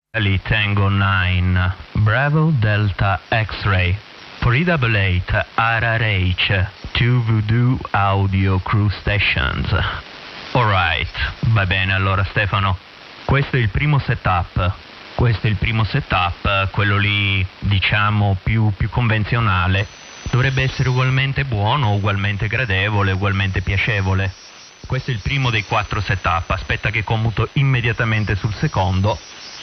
Charlie Tango 9, Bravo Delta X-Ray, for E88 RRH, 2 Voodoo Audio Crew Stations. Alright, va bene allora Stefano, questo è il primo setup, quello lì diciamo più convenzionale, dovrebbe essere ugualmente buono, ugualmente gradevole, ugualmente piacevole. Questo è il primo dei 4 setup, aspetta che commuto immediatamente sul secondo.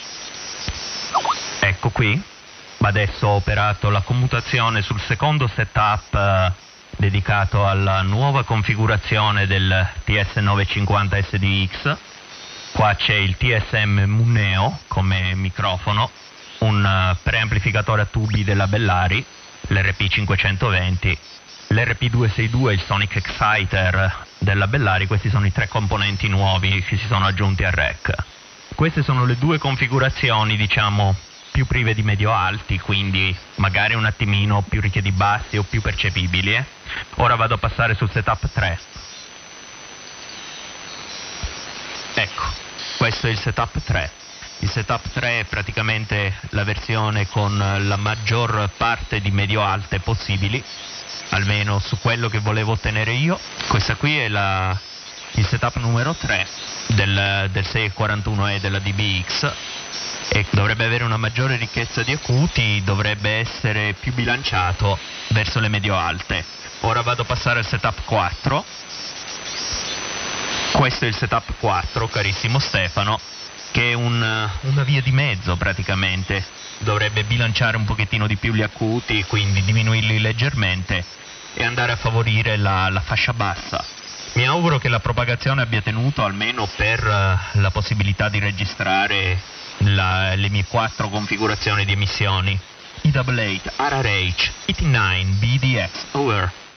Ecco qui, adesso ho operato la commutazione sul secondo setup dedicato alla nuova configurazione del TS950 SDX. Qua c'è il TSM Muneo come microfono, un preamplificatore a tubi della Bellari, l'RP520, l'RP262 e il Sonic Exciter della Bellari. Questi sono i 3 componenti nuovi che si sono aggiunti al rack. Queste sono le 2 configurazioni, diciamo, più prive di medio-alti, quindi magari un attimino più ricche di bassi o più percepibili. Ora vado a passare sul setup 3. Ecco, questo è il setup 3. Il setup 3 è praticamente la versione con la maggior parte di medio-alte possibili, almeno su quello che volevo ottenere io. Questa qui è il setup numero 3 del 641E della DBX, e dovrebbe avere una maggiore ricchezza di acuti, dovrebbe essere più bilanciato verso le medio-alte. Ora vado a passare al setup 4. Questo è il setup 4, carissimo Stefano, che è una via di mezzo praticamente. Dovrebbe bilanciare un pochettino di più gli acuti, quindi diminuirli leggermente e andare a favorire la fascia bassa. Mi auguro che la propagazione abbia tenuto almeno per la possibilità di registrare le mie 4 configurazioni di emissioni. E88 RRH 89 BDX over.